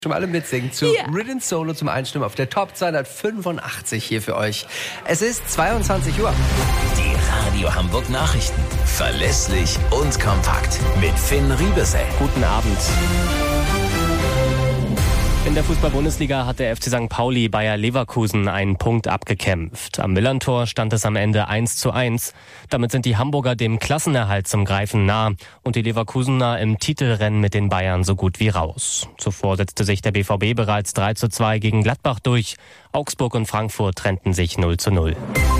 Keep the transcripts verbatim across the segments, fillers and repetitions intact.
Schon mal alle mitsingen zu Ja. Ridden Solo zum Einstimmen auf der Top zweihundertfünfundachtzig hier für euch. Es ist zweiundzwanzig Uhr. Die Radio Hamburg Nachrichten. Verlässlich und kompakt. Mit Finn Riebesell. Guten Abend. In der Fußball-Bundesliga hat der F C Sankt Pauli Bayer Leverkusen einen Punkt abgekämpft. Am Millerntor stand es am Ende eins zu eins. Damit sind die Hamburger dem Klassenerhalt zum Greifen nah und die Leverkusener im Titelrennen mit den Bayern so gut wie raus. Zuvor setzte sich der B V B bereits drei zu zwei gegen Gladbach durch. Augsburg und Frankfurt trennten sich null zu null.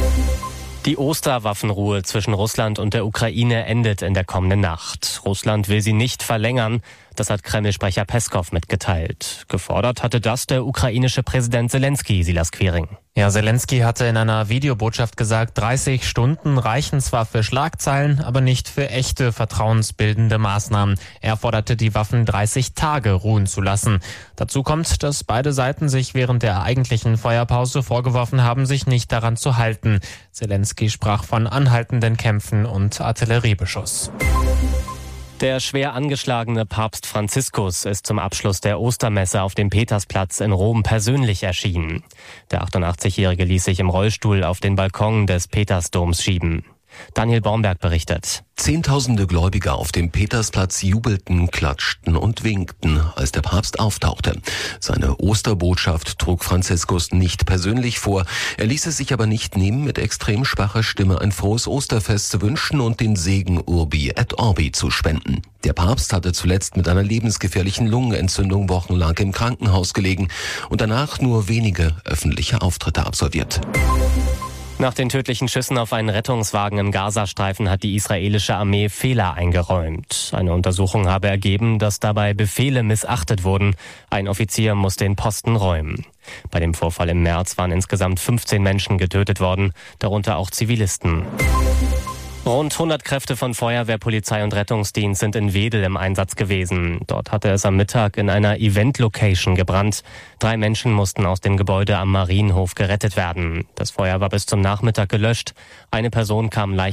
Die Osterwaffenruhe zwischen Russland und der Ukraine endet in der kommenden Nacht. Russland will sie nicht verlängern. Das hat Kreml-Sprecher Peskov mitgeteilt. Gefordert hatte das der ukrainische Präsident Zelensky, Silas Quiring. Ja, Zelensky hatte in einer Videobotschaft gesagt, dreißig Stunden reichen zwar für Schlagzeilen, aber nicht für echte vertrauensbildende Maßnahmen. Er forderte die Waffen dreißig Tage ruhen zu lassen. Dazu kommt, dass beide Seiten sich während der eigentlichen Feuerpause vorgeworfen haben, sich nicht daran zu halten. Zelensky sprach von anhaltenden Kämpfen und Artilleriebeschuss. Der schwer angeschlagene Papst Franziskus ist zum Abschluss der Ostermesse auf dem Petersplatz in Rom persönlich erschienen. Der achtundachtzigjährige ließ sich im Rollstuhl auf den Balkon des Petersdoms schieben. Daniel Baumberg berichtet. Zehntausende Gläubiger auf dem Petersplatz jubelten, klatschten und winkten, als der Papst auftauchte. Seine Osterbotschaft trug Franziskus nicht persönlich vor. Er ließ es sich aber nicht nehmen, mit extrem schwacher Stimme ein frohes Osterfest zu wünschen und den Segen Urbi et Orbi zu spenden. Der Papst hatte zuletzt mit einer lebensgefährlichen Lungenentzündung wochenlang im Krankenhaus gelegen und danach nur wenige öffentliche Auftritte absolviert. Nach den tödlichen Schüssen auf einen Rettungswagen im Gazastreifen hat die israelische Armee Fehler eingeräumt. Eine Untersuchung habe ergeben, dass dabei Befehle missachtet wurden. Ein Offizier muss den Posten räumen. Bei dem Vorfall im März waren insgesamt fünfzehn Menschen getötet worden, darunter auch Zivilisten. Rund hundert Kräfte von Feuerwehr, Polizei und Rettungsdienst sind in Wedel im Einsatz gewesen. Dort hatte es am Mittag in einer Event-Location gebrannt. Drei Menschen mussten aus dem Gebäude am Marienhof gerettet werden. Das Feuer war bis zum Nachmittag gelöscht. Eine Person kam leicht